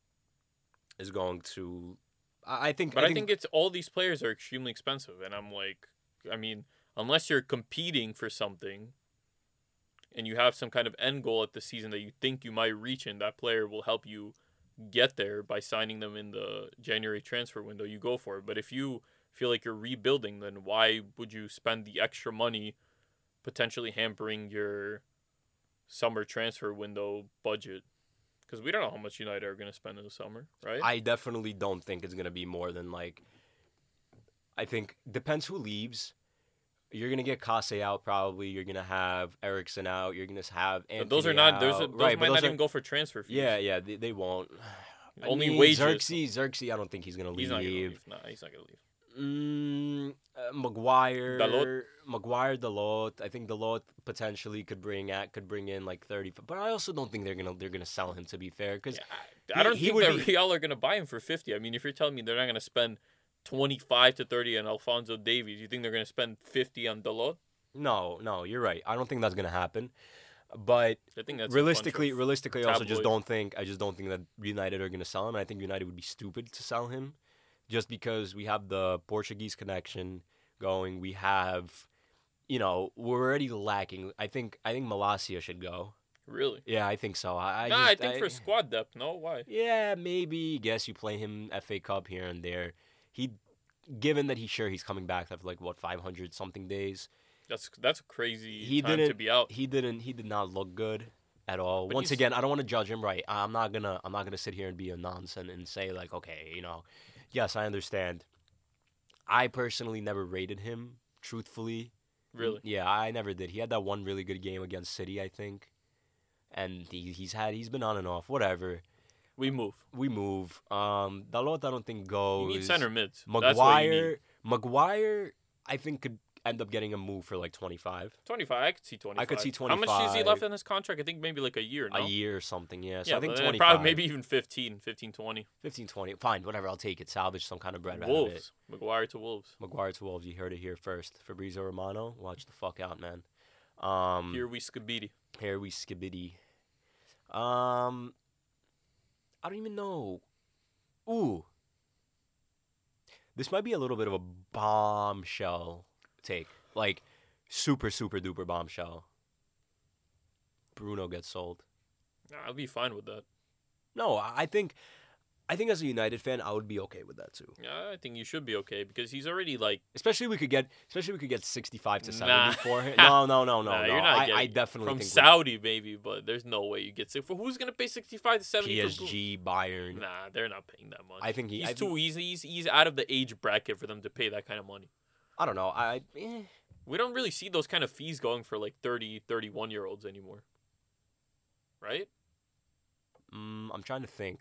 I think. But I think it's all these players are extremely expensive, and I'm like, I mean, unless you're competing for something, and you have some kind of end goal at the season that you think you might reach, and that player will help you get there by signing them in the January transfer window, you go for it. But if you feel like you're rebuilding, then why would you spend the extra money potentially hampering your summer transfer window budget? Because we don't know how much United are going to spend in the summer, right? I definitely don't think it's going to be more than like. I think depends who leaves. You're going to get Kase out probably. You're going to have Eriksson out. You're going to have Anthony But those are not. out. Those Right, might but not those even go for transfer fees. Yeah, they won't. Only wages. Xerxes, I don't think he's going to leave. He's not going to leave. No, he's not going to leave. Maguire, Dalot? Dalot. I think Dalot potentially could bring in like 30, but I also don't think they're gonna sell him, to be fair, because I don't think that Real are going to buy him for 50. I mean, if you're telling me they're not going to spend 25 to 30 on Alphonso Davies, you think they're going to spend 50 on Dalot? No, you're right. I don't think that's gonna happen. But I think that's realistically, I also just tabloid. don't think that United are gonna sell him. And I think United would be stupid to sell him, just because we have the Portuguese connection going. We have, we're already lacking. I think Malacia should go. Really? Yeah, I think so. I think for squad depth, no? Why? Yeah, maybe. Guess you play him FA Cup here and there. Given that he's coming back after like 500 something days. That's a crazy time to be out. He did not look good at all. But Once again, I don't want to judge him. Right? I'm not gonna sit here and be a nonsense and say like, okay, yes, I understand. I personally never rated him, truthfully. Really? Yeah, I never did. He had that one really good game against City, I think, and he's been on and off. Whatever. We move. Dalot, I don't think goes. You need center mids. Maguire, I think could end up getting a move for like 25. 25. I could see 25. I could see 25. How much is he left in his contract? I think maybe like a year. No? A year or something, yeah. So Yeah, I think but 25. probably maybe even 15, 20. 15, 20. Fine, whatever. I'll take it. Salvage some kind of bread out of it. Wolves. Maguire to Wolves. Maguire to Wolves. You heard it here first. Fabrizio Romano, watch the fuck out, man. Here we skibidi. I don't even know. Ooh. This might be a little bit of a bombshell take. Like, super, super duper bombshell. Bruno gets sold. I'll be fine with that. No, I think as a United fan, I would be okay with that too. Yeah, I think you should be okay because he's already like. Especially we could get 65 to 70 Nah. for him. No. Nah, you're not I getting definitely from think Saudi maybe, but there's no way you get for who's gonna pay 65 to 70 for PSG, Bayern. Nah, they're not paying that much. I think he's out of the age bracket for them to pay that kind of money. I don't know. We don't really see those kind of fees going for like 30, 31-year-olds anymore. Right? I'm trying to think.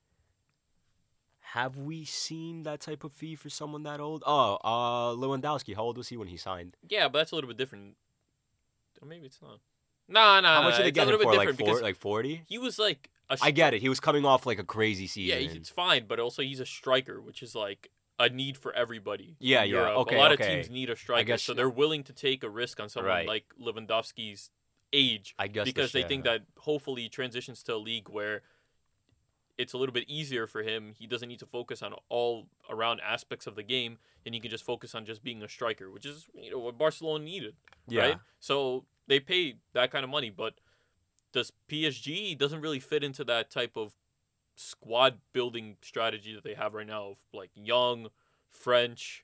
Have we seen that type of fee for someone that old? Oh, Lewandowski. How old was he when he signed? Yeah, but that's a little bit different. Or maybe it's not. Nah. How much did they it's get a him little bit for? different Like 40? he was like I get it. He was coming off like a crazy Yeah, season. it's fine, but also he's a striker, which is like a need for everybody. Yeah, in yeah, Europe. okay, A lot okay. of teams need a striker, guess- so they're willing to take a risk on someone Right. like Lewandowski's age I guess because they yeah. think that hopefully he transitions to a league where it's a little bit easier for him. He doesn't need to focus on all around aspects of the game, and he can just focus on just being a striker, which is what Barcelona needed. Yeah. Right? So they pay that kind of money, but does PSG doesn't really fit into that type of squad building strategy that they have right now of like young, French,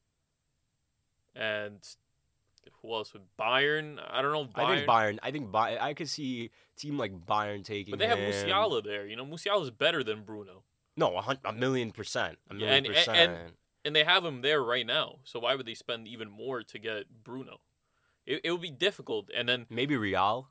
and who else with Bayern? I don't know. I think Bayern. I could see a team like Bayern taking. But they have him. Musiala there. Musiala is better than Bruno. No, a million percent. And they have him there right now. So why would they spend even more to get Bruno? It would be difficult. And then maybe Real.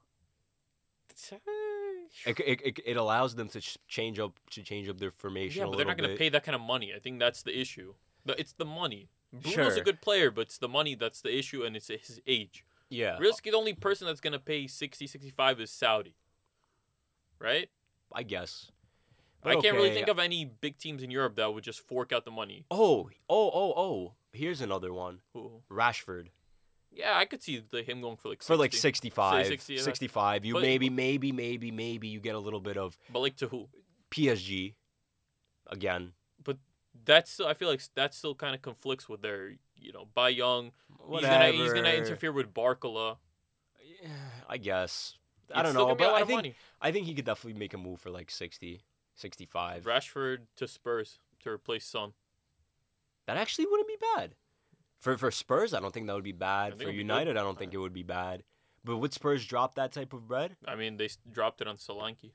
It allows them to change up their formation. Yeah, but they're not going to pay that kind of money. I think that's the issue. It's the money. Bruno's Sure. a good player, but it's the money that's the issue, and it's his age. Yeah, Realistically, the only person that's going to pay 60, 65 is Saudi. Right? I guess. I But can't really okay. think of any big teams in Europe that would just fork out the money. Oh. Here's another one. Ooh. Rashford. Yeah, I could see him going for like 60. For like 65. Say 60, yeah. 65. You But- maybe you get a little bit of But like to who? PSG again. That's still, I feel like that still kind of conflicts with their, buy young. Whatever. He's gonna interfere with Barcola. Yeah, I guess. It's I don't still know, gonna be a but lot of money. I think he could definitely make a move for like 60, 65. Rashford to Spurs to replace Son. That actually wouldn't be bad. For Spurs, I don't think that would be I bad. think For it'd be United, good. I don't think it would be bad. But would Spurs drop that type of bread? I mean, they dropped it on Solanke.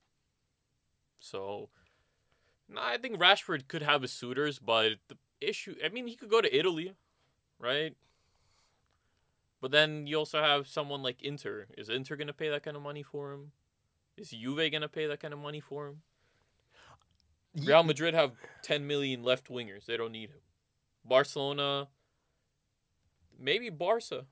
So, no, I think Rashford could have his suitors, but the issue, I mean, he could go to Italy, right? But then you also have someone like Inter. Is Inter going to pay that kind of money for him? Is Juve going to pay that kind of money for him? Real Madrid have 10 million left wingers. They don't need him. Barcelona, maybe Barca.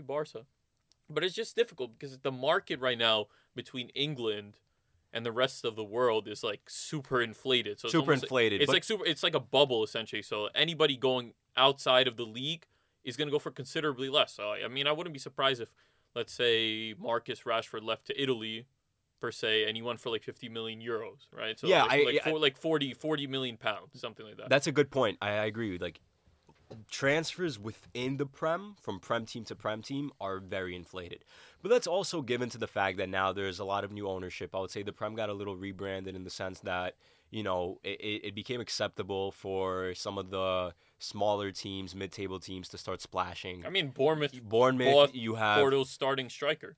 But it's just difficult because the market right now between England and the rest of the world is like super inflated. So it's Super almost inflated. It's but like it's like a bubble essentially. So anybody going outside of the league is going to go for considerably less. So I mean, I wouldn't be surprised if, let's say, Marcus Rashford left to Italy, per se, and he went for like 50 million euros, right? So Yeah, like 40 million pounds, something like that. that's a good point. I agree with like transfers within the Prem, from Prem team to Prem team, are very inflated. But that's also given to the fact that now there's a lot of new ownership. I would say the Prem got a little rebranded in the sense that, it became acceptable for some of the smaller teams, mid-table teams to start splashing. I mean, Bournemouth Bournemouth, you have Porto's starting striker.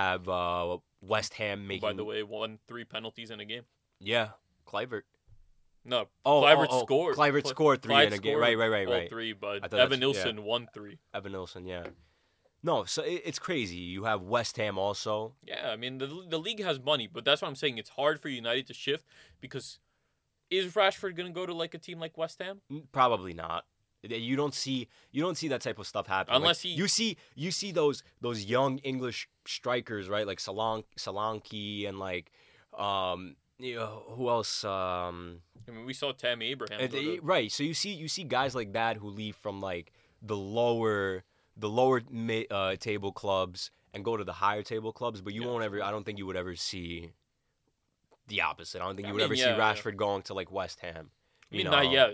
West Ham Who, making. by the way, won 3 penalties in a game. Yeah, Kluivert. No, Oh, Kluivert scored. Kluivert scored 3 in a game. scored Right. all 3, but I thought Evan that's- Nilsson won 3. Evan Nilsson, yeah. No, so it's crazy. You have West Ham also. Yeah, I mean, the league has money, but that's what I'm saying. It's hard for United to shift because is Rashford going to go to like a team like West Ham? Probably not. You don't see that type of stuff happen. Unless you see those young English strikers, right? Like Solanke and like who else? I mean, we saw Tammy Abraham. Right. So you see guys like that who leave from like the lower table clubs and go to the higher table clubs, but you won't ever. I don't think you would ever see the opposite. I don't think you would ever see Rashford going to like West Ham. I mean, not yet.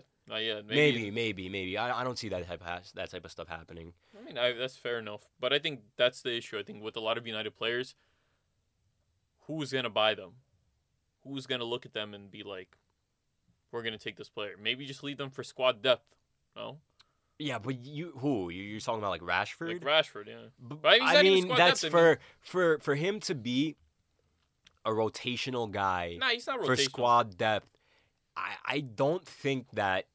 Maybe. I don't see that type of stuff happening. I mean, that's fair enough. But I think that's the issue. I think with a lot of United players, who's going to buy them? Who's going to look at them and be like, we're going to take this player? Maybe just leave them for squad depth. No? Yeah, but you're talking about like Rashford? Like Rashford, yeah. But I mean, that's for him to be a rotational guy. Nah, he's not rotational. For squad depth. I don't think that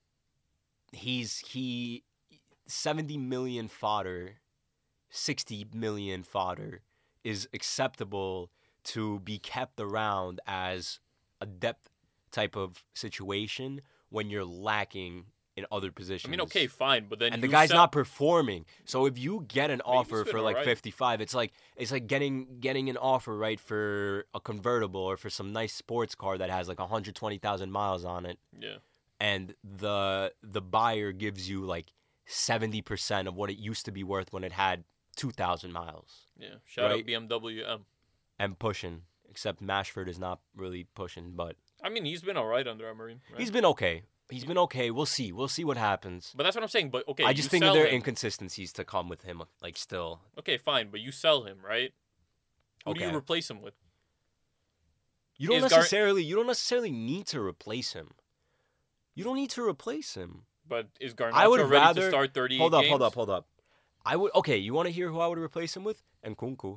he 70 million fodder, 60 million fodder is acceptable to be kept around as a depth type of situation when you're lacking in other positions. I mean, okay, fine, but then and the guy's not performing. So if you get an offer he's for been like alright. 55, it's like getting an offer right for a convertible or for some nice sports car that has like 120,000 miles on it, Yeah. and the buyer gives you like 70% of what it used to be worth when it had 2,000 miles. Yeah. Shout out Right. BMW M. And pushing, except Mashford is not really pushing, but I mean, he's been all right under Emery. Right? he's been okay. He's been okay. We'll see what happens. But that's what I'm saying. But okay, I just you think that sell there are him. inconsistencies to come with him, like still. Okay, fine, but you sell him, right? Who do you Okay. replace him with? You don't Is necessarily need to replace him. You don't need to replace him. But is I would Garnacho ready rather to start 38 Hold up, games? hold up. I would you want to hear who I would replace him with? Nkunku.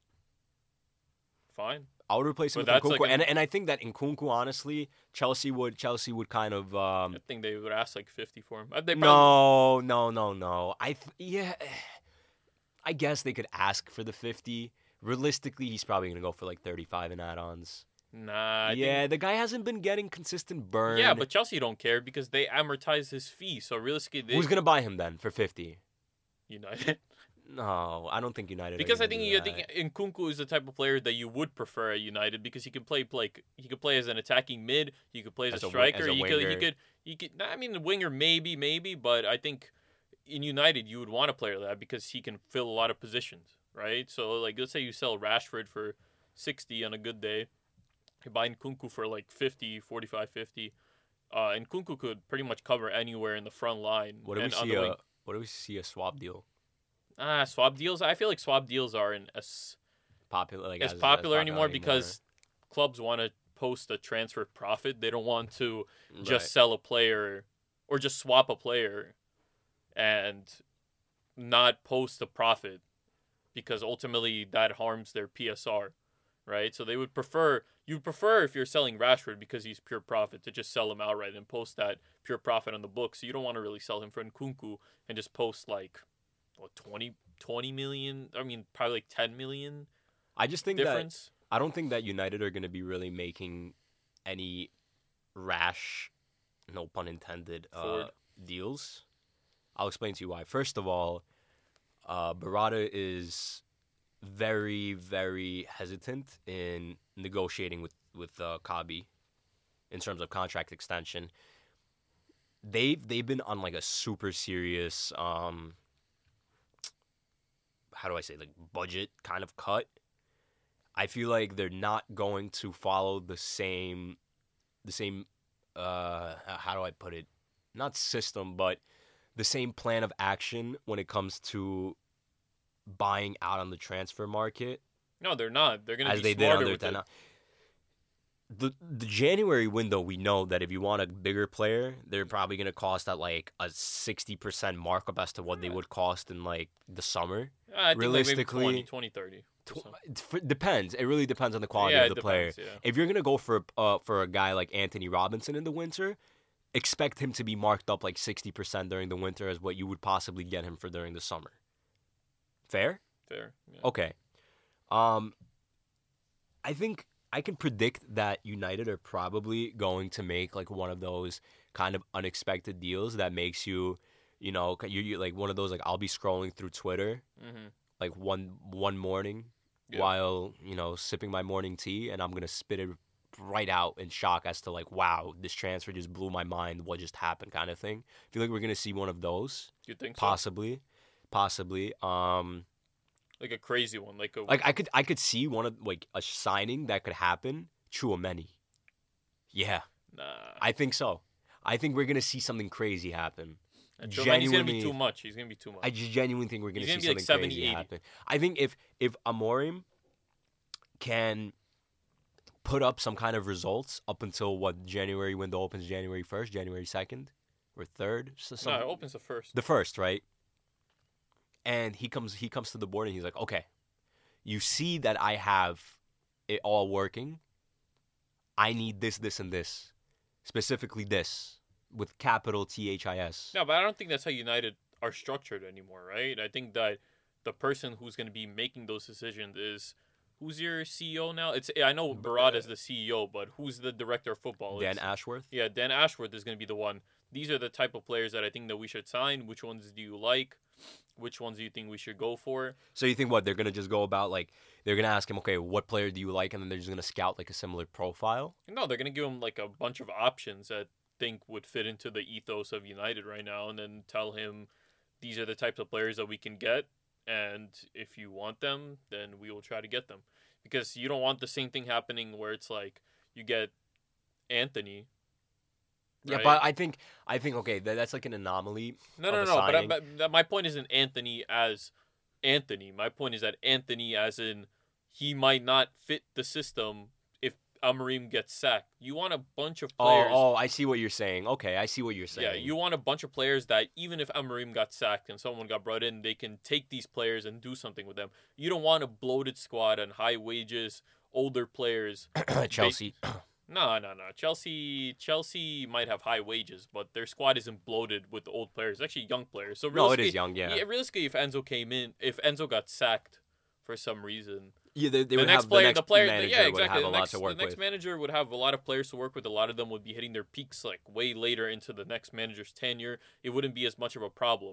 Fine. I would replace him But with that's Nkunku, like and I think that Nkunku, honestly, Chelsea would kind of I think they would ask like 50 for him. They probably, No. I guess they could ask for the 50. Realistically, he's probably gonna go for like 35 in add-ons. Nah. I The guy hasn't been getting consistent burn. Yeah, but Chelsea don't care because they amortize his fee. So realistically, who's gonna buy him then for 50? United. No, I don't think United. Because are I gonna think do I think Nkunku is the type of player that you would prefer at United because he could play like he could play as an attacking mid, he could play as a striker, as a he winger. could. I mean, the winger maybe, but I think in United you would want a player like that because he can fill a lot of positions, right? So like let's say you sell Rashford for 60 on a good day, you buy Nkunku for like 50, 45, 50. And Nkunku could pretty much cover anywhere in the front line. What do we and on see? the wing. What do we see a swap deal Swap deals. I feel like swap deals aren't as popular? Like as as popular popular anymore because clubs want to post a transfer profit. They don't want to just sell a player or just swap a player and not post a profit because ultimately that harms their PSR, right? So they would prefer if you're selling Rashford because he's pure profit to just sell him outright and post that pure profit on the book. So you don't want to really sell him for Nkunku and just post like what 20 million. I mean probably like 10 million. I just think difference. I don't think that United are going to be really making any rash, no pun intended, deals. I'll explain to you why. First of all, Barada is very, very hesitant in negotiating with Kabi in terms of contract extension. They've been on like a super serious how do I say, like budget kind of cut. I feel like they're not going to follow the same how do I put it? Not system, but the same plan of action when it comes to buying out on the transfer market. No, they're not. They're going to as be they smarter did with it. The January window, we know that if you want a bigger player, they're probably going to cost at like a 60% markup as to what they would cost in like the summer. I think realistically, like maybe 20, 30. Depends. It really depends on the quality of the player. Yeah. If you're gonna go for a guy like Anthony Robinson in the winter, expect him to be marked up like 60% during the winter as what you would possibly get him for during the summer. Fair? Fair. Yeah. Okay. I think I can predict that United are probably going to make like one of those kind of unexpected deals that makes you like one of those like I'll be scrolling through Twitter like one morning while sipping my morning tea and I'm gonna spit it right out in shock as to like wow, this transfer just blew my mind, what just happened kind of thing. I feel like we're gonna see one of those. You think possibly like a crazy one, like I could see one of like a signing that could happen. Chouameni. Yeah. Nah. I think so. I think we're gonna see something crazy happen. He's gonna be too much. I just genuinely think we're gonna see something like 70, crazy 80. happen. I think if Amorim can put up some kind of results up until what January window opens, January 1st, January 2nd, or 3rd. No, it opens the 1st. The 1st, right? And he comes to the board and he's like, okay, you see that I have it all working. I need this, this, and this. Specifically this, with capital THIS. No, but I don't think that's how United are structured anymore, right? I think that the person who's going to be making those decisions is... Who's your CEO now? I know Barada is the CEO, but who's the director of football? Dan Ashworth? Yeah, Dan Ashworth is going to be the one. These are the type of players that I think that we should sign. Which ones do you like? Which ones do you think we should go for? So you think what? They're going to just go about, like, they're going to ask him, okay, what player do you like? And then they're just going to scout, like, a similar profile? No, they're going to give him, like, a bunch of options that I think would fit into the ethos of United right now. And then tell him, these are the types of players that we can get. And if you want them, then we will try to get them. Because you don't want the same thing happening where it's like you get Anthony. Yeah, right? but I think okay, that's like an anomaly. No. But my point isn't Anthony as Anthony. My point is that Anthony as in he might not fit the system if Amorim gets sacked. You want a bunch of players. Oh, I see what you're saying. Okay, I see what you're saying. Yeah, you want a bunch of players that even if Amorim got sacked and someone got brought in, they can take these players and do something with them. You don't want a bloated squad on high wages, older players. Chelsea. No. Chelsea might have high wages, but their squad isn't bloated with old players. It's actually young players. So no, it is young, yeah. Realistically, if Enzo got sacked for some reason, yeah, they the would next have player, the next manager would have a lot to work with. The next manager would have a lot of players to work with. A lot of them would be hitting their peaks like way later into the next manager's tenure. It wouldn't be as much of a problem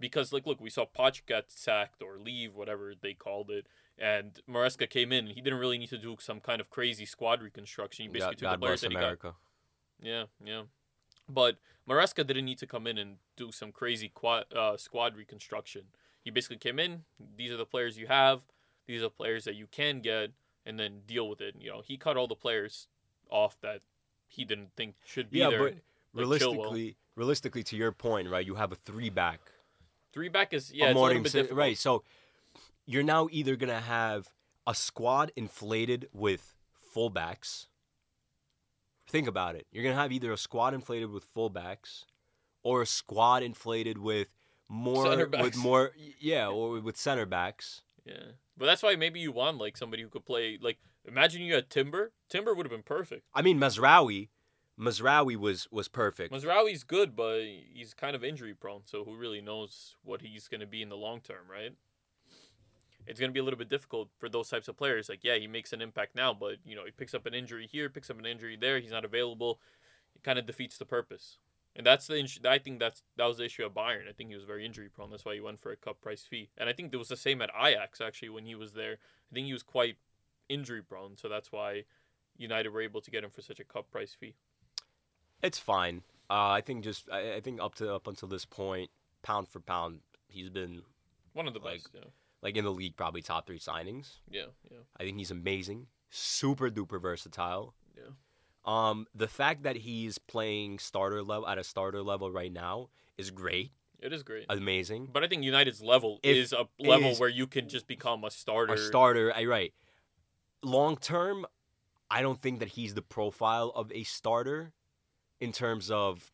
Because, like, look, we saw Poch get sacked or leave, whatever they called it, and Maresca came in, and he didn't really need to do some kind of crazy squad reconstruction. He basically took the God players bless that he America. got. Yeah, yeah. But Maresca didn't need to come in and do some crazy squad reconstruction. He basically came in, these are the players you have, these are the players that you can get, and then deal with it. He cut all the players off that he didn't think should be there. But like Chilwell. realistically, to your point, right? You have a 3-back. 3-back is it's a little bit difficult. Right. So you're now either gonna have a squad inflated with fullbacks. Think about it. You're gonna have either a squad inflated with fullbacks, or a squad inflated with Center backs. or with center backs. Yeah, but that's why maybe you want like somebody who could play. Like, imagine you had Timber. Timber would have been perfect. I mean, Mazraoui was perfect. Mazraoui's good, but he's kind of injury prone. So who really knows what he's going to be in the long term, right? It's going to be a little bit difficult for those types of players. Like, yeah, he makes an impact now, but he picks up an injury here, picks up an injury there. He's not available. It kind of defeats the purpose. And that's I think that was the issue at Bayern. I think he was very injury prone. That's why he went for a cut price fee. And I think it was the same at Ajax actually when he was there. I think he was quite injury prone, so that's why United were able to get him for such a cut price fee. It's fine. I think up until this point, pound for pound, he's been one of the best. Yeah. Like in the league, probably top 3 signings. Yeah, yeah. I think he's amazing, super duper versatile. Yeah. The fact that he's playing at a starter level right now is great. It is great. Amazing. But I think United's level is a level where you can just become a starter. Right. Long term, I don't think that he's the profile of a starter in terms of,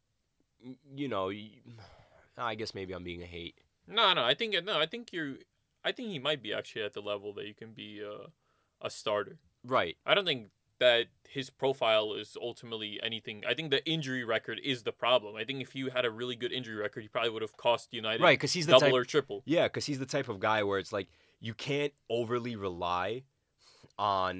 I guess maybe I'm being a hate. No, I think he might be actually at the level that you can be a starter. Right. I don't think that his profile is ultimately anything. I think the injury record is the problem. I think if he had a really good injury record, he probably would have cost United because he's the double or triple. Yeah, because he's the type of guy where it's like you can't overly rely on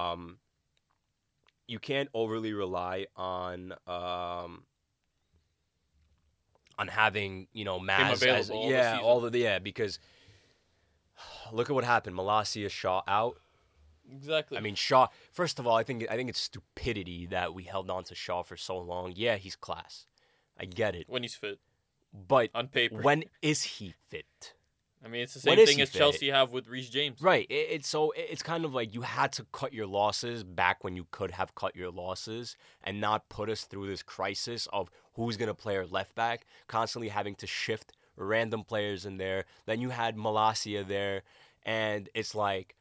having Maz as because look at what happened. Malacia, Shaw out. Exactly. I mean, Shaw. First of all, I think it's stupidity that we held on to Shaw for so long. Yeah, he's class. I get it. When he's fit. But on paper, when is he fit? I mean, it's the same thing as Chelsea have with Reece James. Right. It's kind of like you had to cut your losses back when you could have cut your losses and not put us through this crisis of who's going to play our left back, constantly having to shift random players in there. Then you had Malacia there, and it's like,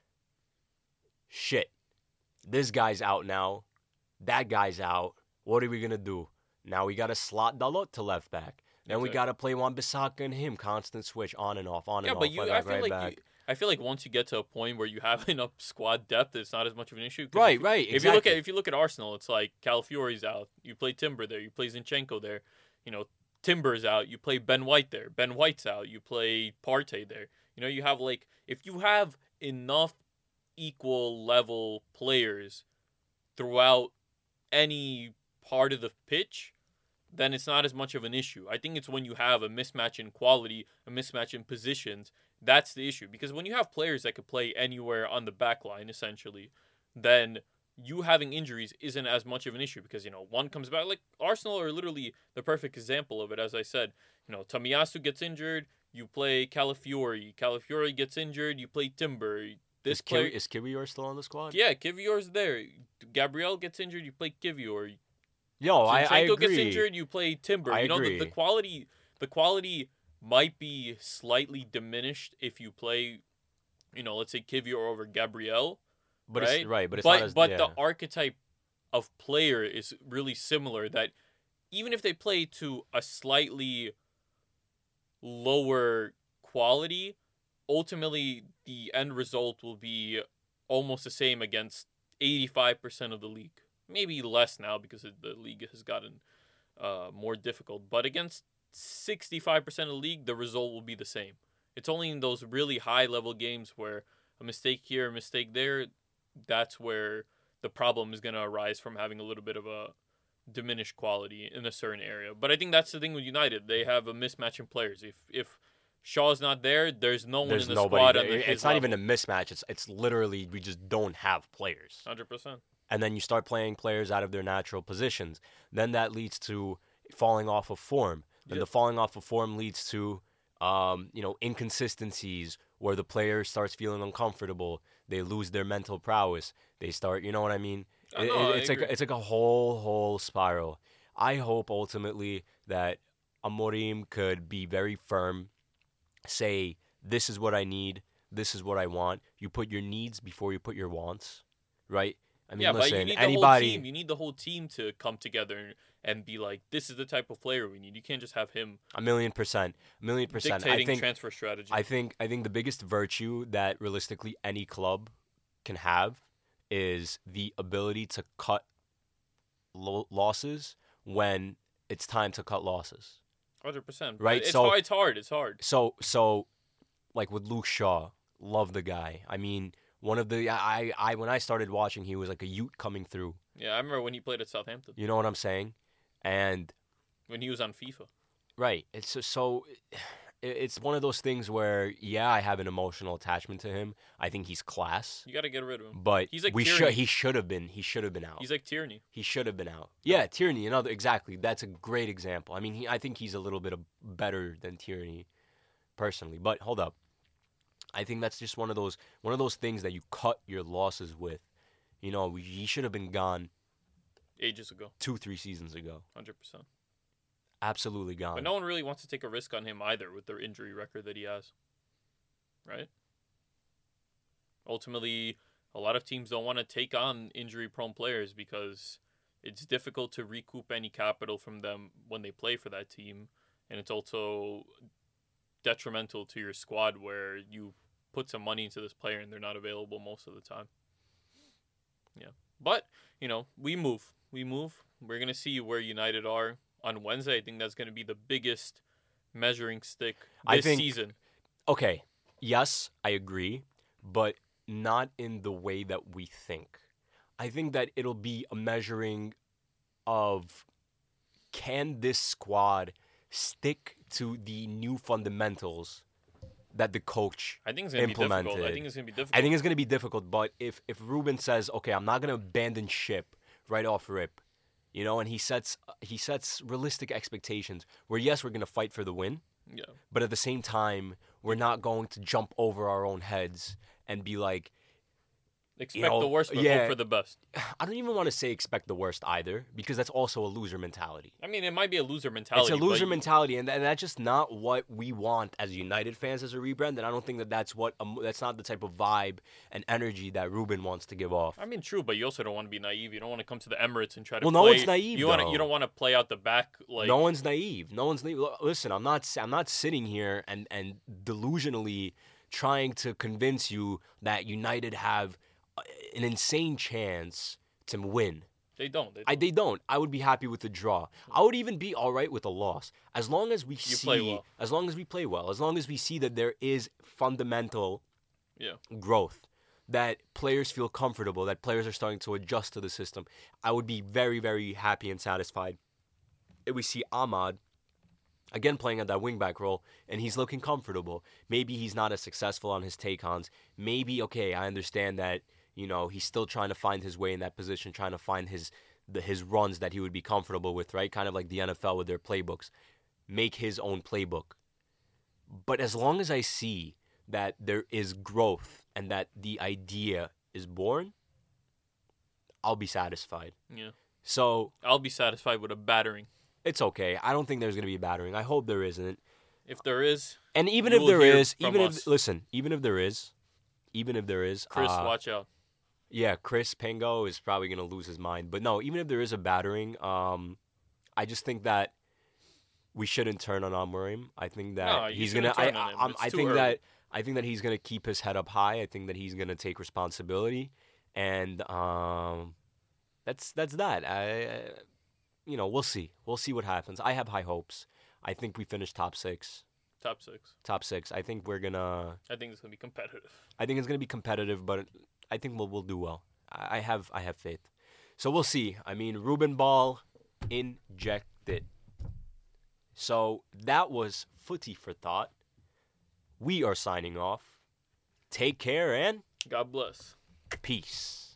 shit, this guy's out now. That guy's out. What are we going to do? Now we got to slot Dalot to left back. Then we got to play Wan-Bissaka and him, constant switch, on and off, on and off. Yeah, but I feel like once you get to a point where you have enough squad depth, it's not as much of an issue. Right, exactly. If you look at Arsenal, it's like Calafiori's out. You play Timber there. You play Zinchenko there. Timber's out. You play Ben White there. Ben White's out. You play Partey there. You have if you have enough equal level players throughout any part of the pitch, then it's not as much of an issue. I think it's when you have a mismatch in quality, a mismatch in positions, that's the issue. Because when you have players that could play anywhere on the back line, essentially, then you having injuries isn't as much of an issue because, one comes back. Like, Arsenal are literally the perfect example of it, as I said. Tomiyasu gets injured, you play Calafiori. Calafiori gets injured, you play Timber. Is Kiwior still on the squad? Yeah, Kiwior's there. Gabriel gets injured, you play Kiwior. Yo, I agree. gets injured, you play Timber. I agree. The quality might be slightly diminished if you play, let's say Kiwior over Gabriel. But right? But the archetype of player is really similar. That even if they play to a slightly lower quality, ultimately the end result will be almost the same against 85% of the league. Maybe less now because the league has gotten more difficult. But against 65% of the league, the result will be the same. It's only in those really high-level games where a mistake here, a mistake there, that's where the problem is going to arise from having a little bit of a diminished quality in a certain area. But I think that's the thing with United. They have a mismatch in players. If Shaw's not there. There's no one There's in the nobody. squad There. under his It's not even a level. mismatch. It's literally we just don't have players. 100%. And then you start playing players out of their natural positions. Then that leads to falling off of form. And Yeah. the falling off of form leads to inconsistencies where the player starts feeling uncomfortable. They lose their mental prowess. They start, you know what I mean? I know, I It's agree. like a whole spiral. I hope ultimately that Amorim could be very firm, say this is what I need, this is what I want. You put your needs before you put your wants, right? I mean, Yeah, but you listen, need the anybody. whole team. You need the whole team to come together and be like, this is the type of player we need. You can't just have him 1,000,000%. dictating transfer strategy. I think the biggest virtue that realistically any club can have is the ability to cut losses when it's time to cut losses. 100%. Right, It's so- hard. It's hard. It's hard. So like with Luke Shaw, love the guy. I mean, one of the I when I started watching, he was like a Ute coming through. Yeah, I remember when he played at Southampton. You know what I'm saying? And When he was on FIFA. right, it's one of those things where I have an emotional attachment to him. I think he's class, You got to get rid of him. but He's like he Tierney. should have been out. He's like Tierney. He should have been out. Yeah, Tierney, exactly. That's a great example. I mean, I think he's a little bit better than Tierney, personally. But hold up, I think that's just one of those things that you cut your losses with. You know, he should have been gone Ages ago. 2-3 seasons ago. 100%. Absolutely gone. But no one really wants to take a risk on him either with their injury record that he has. Right? Ultimately, a lot of teams don't want to take on injury-prone players because it's difficult to recoup any capital from them when they play for that team. And it's also detrimental to your squad where you put some money into this player and they're not available most of the time. Yeah. But, we move. We're going to see where United are on Wednesday. I think that's going to be the biggest measuring stick this season. Okay, yes, I agree, but not in the way that we think. I think that it'll be a measuring of can this squad stick to the new fundamentals that the coach I think it's going to be difficult. implemented. I think it's going to be difficult. I think it's going to be difficult, but if Ruben says, okay, I'm not going to abandon ship right off rip, and he sets realistic expectations where, yes, we're going to fight for the win, Yeah. but at the same time, we're not going to jump over our own heads and be like, Expect the worst, but hope for the best. I don't even want to say expect the worst either, because that's also a loser mentality. I mean, it might be a loser mentality. It's a loser but mentality, and that's just not what we want as United fans as a rebrand. And I don't think that that's not the type of vibe and energy that Ruben wants to give off. I mean, true, but you also don't want to be naive. You don't want to come to the Emirates and try to Well, play. no one's naive, You though. don't want to play out the back like. No one's naive. Listen, I'm not sitting here and delusionally trying to convince you that United have an insane chance to win. They don't. They don't. I would be happy with the draw. I would even be all right with a loss as long as we play well. as long as we play well, as long as we see that there is fundamental Yeah. growth, that players feel comfortable, that players are starting to adjust to the system. I would be very, very happy and satisfied if we see Ahmad again playing at that wingback role and he's looking comfortable. Maybe he's not as successful on his take-ons. Maybe, okay, I understand that, he's still trying to find his way in that position, trying to find his runs that he would be comfortable with, right? Kind of like the NFL with their playbooks. Make his own playbook. But as long as I see that there is growth and that the idea is born, I'll be satisfied. Yeah. So I'll be satisfied with a battering. it's okay. I don't think there's going to be a battering. I hope there isn't. If there is, And even You if will there hear is, from even us. if listen, even if there is, Chris, watch out. yeah, Chris Pango is probably going to lose his mind. But no, even if there is a battering, I just think that we shouldn't turn on Amorim. I think that No, you he's gonna. shouldn't turn on him. It's I too think early. that he's gonna keep his head up high. I think that he's gonna take responsibility, and that's that. We'll see. We'll see what happens. I have high hopes. I think we finish top six. Top six. Top six. I think we're gonna. I think it's gonna be competitive. I think it's gonna be competitive, but I think we'll do well. I have faith. So we'll see. I mean, Ruben Ball injected. So that was footy for thought. we are signing off. Take care and God bless. peace.